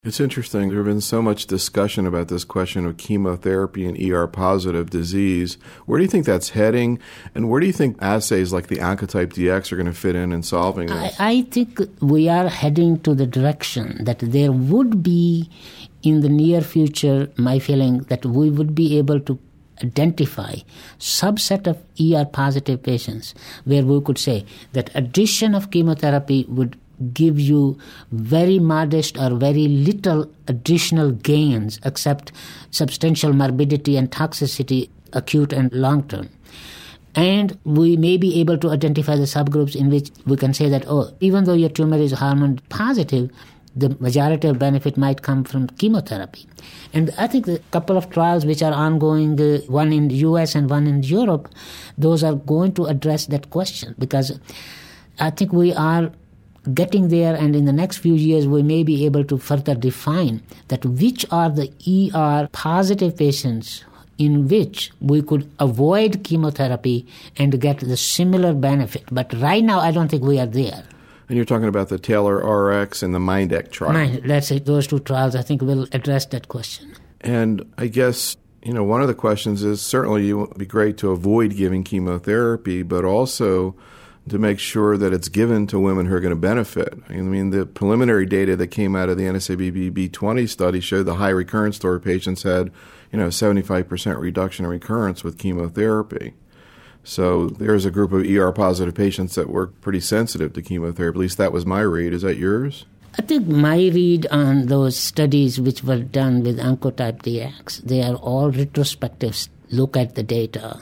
It's interesting. There has been so much discussion about this question of chemotherapy and ER-positive disease. Where do you think that's heading? And where do you think assays like the Oncotype DX are going to fit in solving this? I think we are heading to the direction that there would be, in the near future, my feeling that we would be able to identify subset of ER-positive patients where we could say that addition of chemotherapy would give you very modest or very little additional gains except substantial morbidity and toxicity, acute and long-term. And we may be able to identify the subgroups in which we can say that, even though your tumor is hormone positive, the majority of benefit might come from chemotherapy. And I think the couple of trials which are ongoing, one in the US and one in Europe, those are going to address that question, because I think we are getting there, and in the next few years we may be able to further define that which are the ER-positive patients in which we could avoid chemotherapy and get the similar benefit. But right now I don't think we are there. And you're talking about the Taylor RX and the MINDEC trial. That's it. Those two trials I think will address that question. And I guess, one of the questions is certainly it would be great to avoid giving chemotherapy, but also to make sure that it's given to women who are going to benefit. I mean, the preliminary data that came out of the NSABP B20 study showed the high recurrence story patients had, 75% reduction in recurrence with chemotherapy. So there's a group of ER-positive patients that were pretty sensitive to chemotherapy. At least that was my read. Is that yours? I think my read on those studies which were done with Oncotype DX, they are all retrospective look at the data.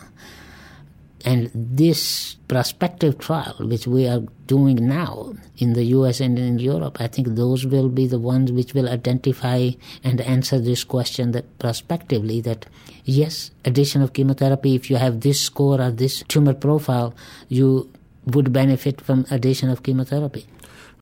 And this prospective trial, which we are doing now in the US and in Europe, I think those will be the ones which will identify and answer this question that prospectively that, yes, addition of chemotherapy, if you have this score or this tumor profile, you would benefit from addition of chemotherapy.